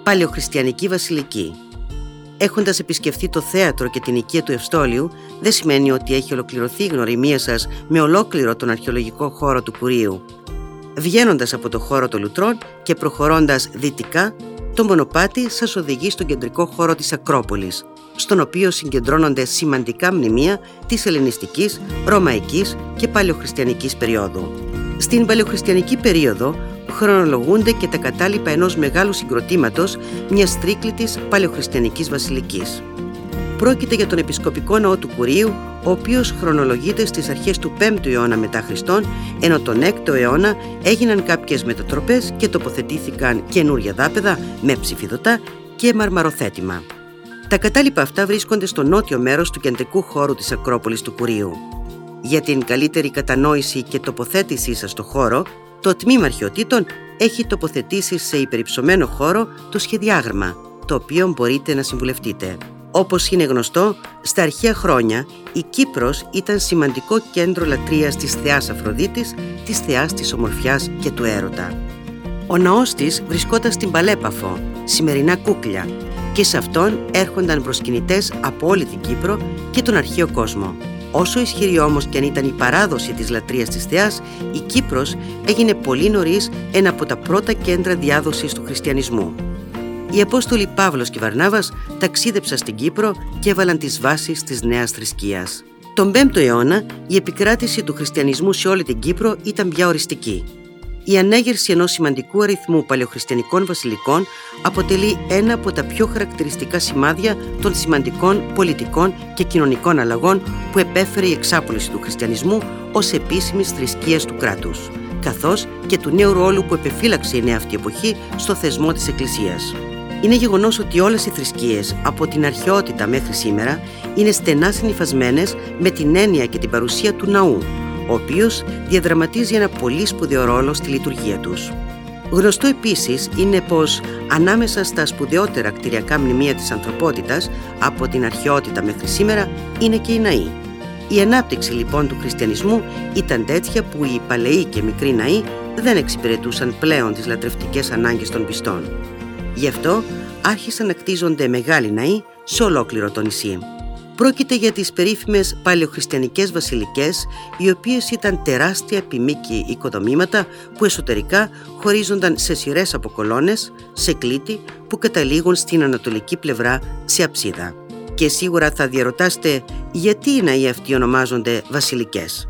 Παλαιοχριστιανική βασιλική. Έχοντας επισκεφθεί το θέατρο και την οικία του Ευστόλιου, δεν σημαίνει ότι έχει ολοκληρωθεί η γνωριμία σας με ολόκληρο τον αρχαιολογικό χώρο του Κουριίου. Βγαίνοντας από το χώρο των Λουτρών και προχωρώντας δυτικά, το μονοπάτι σας οδηγεί στον κεντρικό χώρο της Ακρόπολης, στον οποίο συγκεντρώνονται σημαντικά μνημεία της ελληνιστικής, ρωμαϊκής και παλαιοχριστιανικής περίοδου. Στην παλαιοχριστιανική περίοδο χρονολογούνται και τα κατάλοιπα ενός μεγάλου συγκροτήματος μιας τρίκλητης παλαιοχριστιανικής βασιλικής. Πρόκειται για τον επισκοπικό ναό του Κουρίου, ο οποίος χρονολογείται στις αρχές του 5ου αιώνα μετά Χριστόν, ενώ τον 6ο αιώνα έγιναν κάποιες μετατροπές και τοποθετήθηκαν καινούρια δάπεδα με ψηφιδωτά και μαρμαροθέτημα. Τα κατάλοιπα αυτά βρίσκονται στο νότιο μέρος του κεντρικού χώρου της Ακρόπολης του Κουρίου. Για την καλύτερη κατανόηση και τοποθέτησή σας στο χώρο, το τμήμα αρχαιοτήτων έχει τοποθετήσει σε υπερυψωμένο χώρο το σχεδιάγραμμα, το οποίο μπορείτε να συμβουλευτείτε. Όπως είναι γνωστό, στα αρχαία χρόνια η Κύπρος ήταν σημαντικό κέντρο λατρείας της θεάς Αφροδίτης, της θεάς της ομορφιάς και του έρωτα. Ο ναός της βρισκόταν στην Παλέπαφο, σημερινά Κούκλια, και σε αυτόν έρχονταν προσκυνητές από όλη την Κύπρο και τον αρχαίο κόσμο. Όσο ισχυρή όμως και αν ήταν η παράδοση της λατρείας της θεάς, η Κύπρος έγινε πολύ νωρίς ένα από τα πρώτα κέντρα διάδοσης του χριστιανισμού. Οι Απόστολοι Παύλος και Βαρνάβας ταξίδεψαν στην Κύπρο και έβαλαν τις βάσεις της νέας θρησκείας. Τον 5ο αιώνα η επικράτηση του χριστιανισμού σε όλη την Κύπρο ήταν πια οριστική. Η ανέγερση ενός σημαντικού αριθμού παλαιοχριστιανικών βασιλικών αποτελεί ένα από τα πιο χαρακτηριστικά σημάδια των σημαντικών πολιτικών και κοινωνικών αλλαγών που επέφερε η εξάποληση του χριστιανισμού ως επίσημης θρησκείας του κράτους, καθώς και του νέου ρόλου που επεφύλαξε η νέα αυτή εποχή στο θεσμό της Εκκλησίας. Είναι γεγονός ότι όλες οι θρησκείες, από την αρχαιότητα μέχρι σήμερα, είναι στενά συνυφασμένες με την έννοια και την παρουσία του ναού, ο οποίος διαδραματίζει ένα πολύ σπουδαίο ρόλο στη λειτουργία τους. Γνωστό επίσης είναι πως ανάμεσα στα σπουδαιότερα κτηριακά μνημεία της ανθρωπότητας, από την αρχαιότητα μέχρι σήμερα, είναι και οι ναοί. Η ανάπτυξη λοιπόν του χριστιανισμού ήταν τέτοια που οι παλαιοί και μικροί ναοί δεν εξυπηρετούσαν πλέον τις λατρευτικές ανάγκες των πιστών. Γι' αυτό άρχισαν να κτίζονται μεγάλοι ναοί σε ολόκληρο το νησί. Πρόκειται για τις περίφημες παλαιοχριστιανικές βασιλικές, οι οποίες ήταν τεράστια επιμήκη οικοδομήματα που εσωτερικά χωρίζονταν σε σειρές από κολόνες, σε κλίτη που καταλήγουν στην ανατολική πλευρά σε αψίδα. Και σίγουρα θα διαρωτάστε γιατί οι ναοί αυτοί ονομάζονται βασιλικές.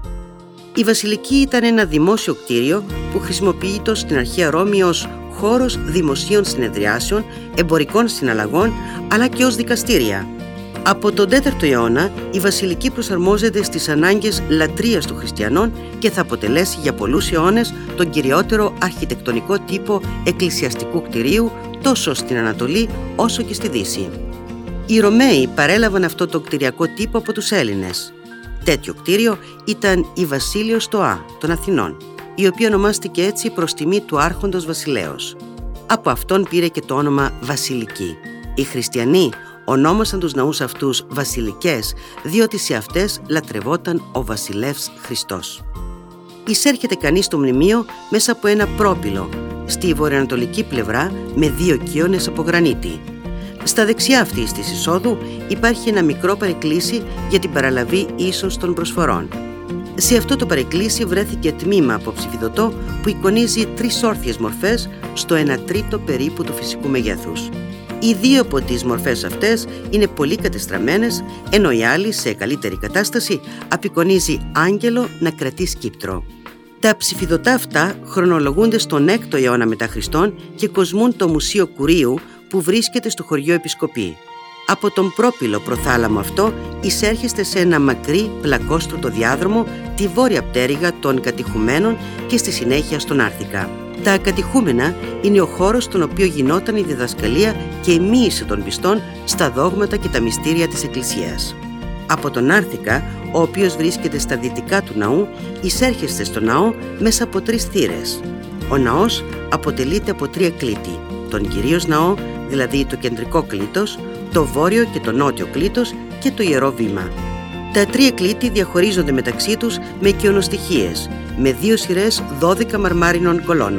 Η βασιλική ήταν ένα δημόσιο κτίριο που χρησιμοποιείται στην αρχαία Ρώμη ως χώρος δημοσίων συνεδριάσεων, εμπορικών συναλλαγών αλλά και ως δικαστήρια. Από τον 4ο αιώνα η βασιλική προσαρμόζεται στις ανάγκες λατρείας των χριστιανών και θα αποτελέσει για πολλούς αιώνες τον κυριότερο αρχιτεκτονικό τύπο εκκλησιαστικού κτηρίου τόσο στην Ανατολή όσο και στη Δύση. Οι Ρωμαίοι παρέλαβαν αυτό το κτηριακό τύπο από τους Έλληνες. Τέτοιο κτίριο ήταν η Βασίλειος Στοά των Αθηνών, η οποία ονομάστηκε έτσι προς τιμή του άρχοντος βασιλέως. Από αυτόν πήρε και το όνομα Βασιλική. Οι χριστιανοί ονόμασαν τους ναούς αυτούς βασιλικές, διότι σε αυτές λατρευόταν ο βασιλεύς Χριστός. Εισέρχεται κανείς στο μνημείο μέσα από ένα πρόπυλο, στη βορειοανατολική πλευρά με 2 κύονες από γρανίτη. Στα δεξιά αυτής της εισόδου υπάρχει ένα μικρό παρεκκλήσι για την παραλαβή ίσως των προσφορών. Σε αυτό το παρεκκλήσι βρέθηκε τμήμα από ψηφιδωτό που εικονίζει 3 όρθιες μορφές στο 1/3 περίπου του φυσικού μεγέθους. Οι 2 από τις μορφές αυτές είναι πολύ κατεστραμμένες, ενώ η άλλη, σε καλύτερη κατάσταση, απεικονίζει άγγελο να κρατεί σκύπτρο. Τα ψηφιδωτά αυτά χρονολογούνται στον 6ο αιώνα μετά Χριστόν και κοσμούν το Μουσείο Κουρίου που βρίσκεται στο χωριό Επισκοπή. Από τον πρόπυλο προθάλαμο αυτό εισέρχεστε σε ένα μακρύ πλακόστρωτο διάδρομο, τη βόρεια πτέρυγα των κατηχουμένων και στη συνέχεια στον Άρθικα. Τα κατηχούμενα είναι ο χώρος στον οποίο γινόταν η διδασκαλία και η μοίηση των πιστών στα δόγματα και τα μυστήρια της Εκκλησίας. Από τον Άρθικα, ο οποίος βρίσκεται στα δυτικά του ναού, εισέρχεστε στο ναό μέσα από 3 θύρες. Ο ναός αποτελείται από 3 κλίτη, τον κυρίως ναό, δηλαδή το κεντρικό κλίτος, το βόρειο και το νότιο κλίτος και το ιερό βήμα. Τα 3 κλίτη διαχωρίζονται μεταξύ τους με οικιονοστοιχίες, με 2 σειρές 12 μαρμάρινων κολόνων.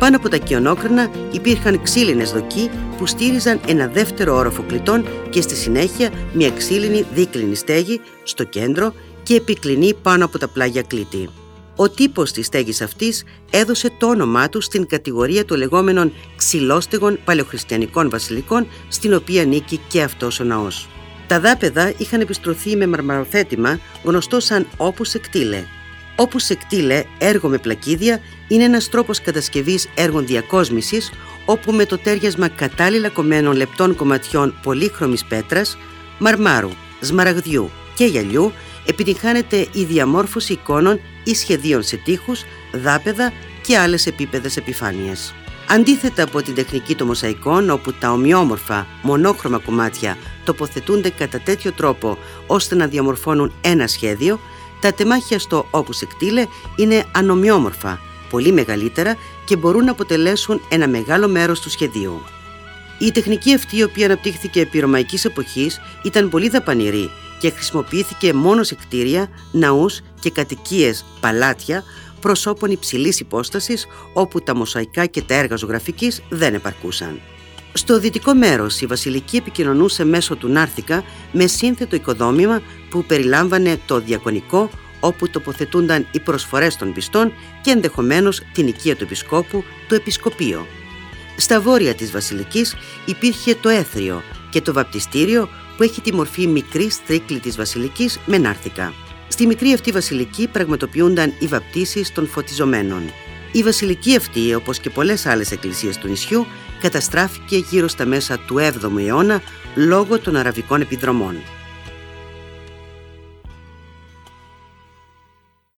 Πάνω από τα κοιονόκρανα υπήρχαν ξύλινες δοκοί που στήριζαν ένα δεύτερο όροφο κλητών και στη συνέχεια μια ξύλινη δίκλινη στέγη στο κέντρο και επικλινή πάνω από τα πλάγια κλήτη. Ο τύπος της στέγης αυτής έδωσε το όνομά του στην κατηγορία των λεγόμενων ξυλόστεγων παλαιοχριστιανικών βασιλικών, στην οποία ανήκει και αυτός ο ναός. Τα δάπεδα είχαν επιστρωθεί με μαρμαροθέτημα γνωστό σαν opus sectile. Opus sectile, έργο με πλακίδια, είναι ένας τρόπος κατασκευής έργων διακόσμησης, όπου με το τέριασμα κατάλληλα κομμένων λεπτών κομματιών πολύχρωμης πέτρας, μαρμάρου, σμαραγδιού και γυαλιού επιτυγχάνεται η διαμόρφωση εικόνων ή σχεδίων σε τοίχους, δάπεδα και άλλες επίπεδες επιφάνειες. Αντίθετα από την τεχνική των μοσαϊκών, όπου τα ομοιόμορφα, μονόχρωμα κομμάτια τοποθετούνται κατά τέτοιο τρόπο ώστε να διαμορφώνουν ένα σχέδιο, τα τεμάχια στο opus sectile είναι ανομοιόμορφα, πολύ μεγαλύτερα και μπορούν να αποτελέσουν ένα μεγάλο μέρος του σχεδίου. Η τεχνική αυτή, η οποία αναπτύχθηκε επί ρωμαϊκής εποχής, ήταν πολύ δαπανηρή και χρησιμοποιήθηκε μόνο σε κτίρια, ναούς και κατοικίες, παλάτια, προσώπων υψηλής υπόστασης, όπου τα μοσαϊκά και τα έργα ζωγραφικής δεν επαρκούσαν. Στο δυτικό μέρος η βασιλική επικοινωνούσε μέσω του νάρθηκα με σύνθετο οικοδόμημα που περιλάμβανε το διακονικό, όπου τοποθετούνταν οι προσφορές των πιστών και ενδεχομένως την οικία του επισκόπου, το επισκοπείο. Στα βόρεια της βασιλικής υπήρχε το έθριο και το βαπτιστήριο, που έχει τη μορφή μικρής τρίκλητης βασιλικής με νάρθηκα. Στη μικρή αυτή βασιλική πραγματοποιούνταν οι βαπτίσεις των φωτιζομένων. Η βασιλική αυτή, όπως και πολλές άλλες εκκλησίες του νησιού, καταστράφηκε γύρω στα μέσα του 7ου αιώνα λόγω των αραβικών επιδρομών.